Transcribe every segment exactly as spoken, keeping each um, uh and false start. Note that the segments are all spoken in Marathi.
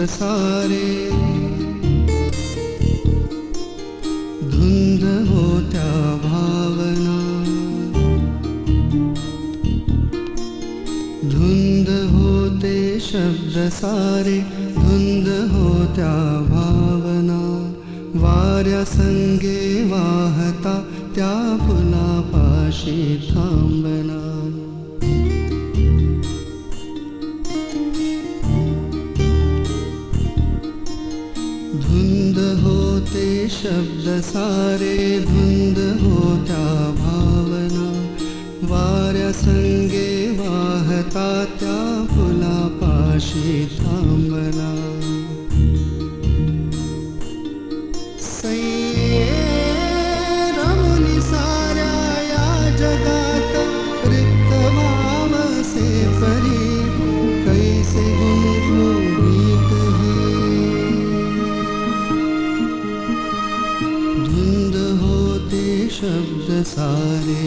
सारे, धुंद होत्या भावना, धुंद होते शब्द सारे, धुंद होत्या भावना. वाऱ्या संगे वाहता त्या फुलापाशी थांबना. धुंद होते शब्द सारे, धुंद होत्या भावना. वाऱ्या संगे वाहता त्या फुलापाशी थांबना. रमुनी साऱ्या या जगात रिक्त वावसे परी, कैसे गुणगुणीत हे. धुंद होते शब्द सारे.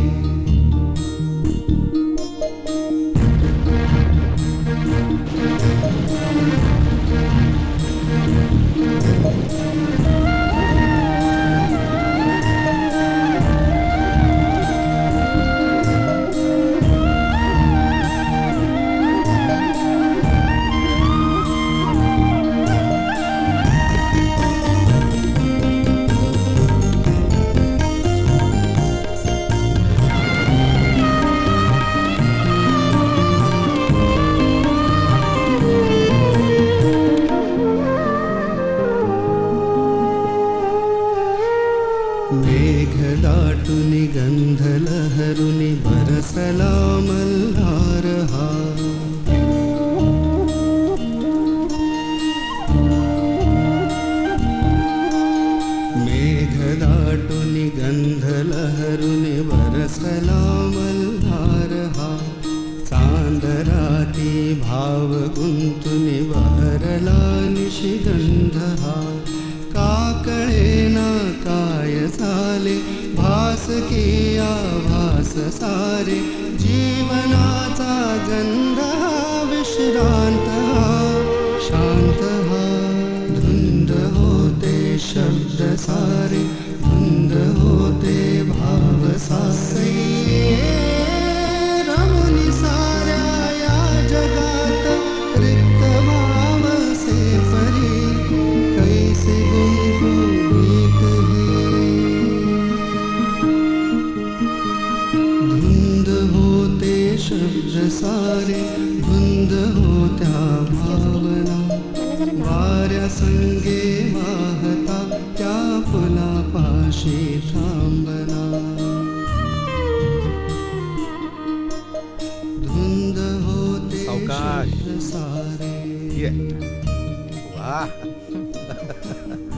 मेघ दाटुनी गंध लहरुनी बरसला मल्हार हा. मेघ दाटुनी गंध लहरुनी बरसला मल्हार हा. चांदराती भाव गुंतुनी बहरला निशिगंध हा. का कळेना काय झाले, भास किया भास सारे. जीवनाचा गंध हा विश्रांत हा, शांत हा. धुंद होते शब्द सारे, धुंद होते भाव सारे. रमुनी साऱ्या या जगात रिक्त वावसे परी, कैसे गुणगुणीत हे. धुंद होते शब्द सारे, धुंद होत्या भावना. वाऱ्या संगे वाहता त्या फुलापाशी थांबना. धुंद होते शब्द सारे. वाह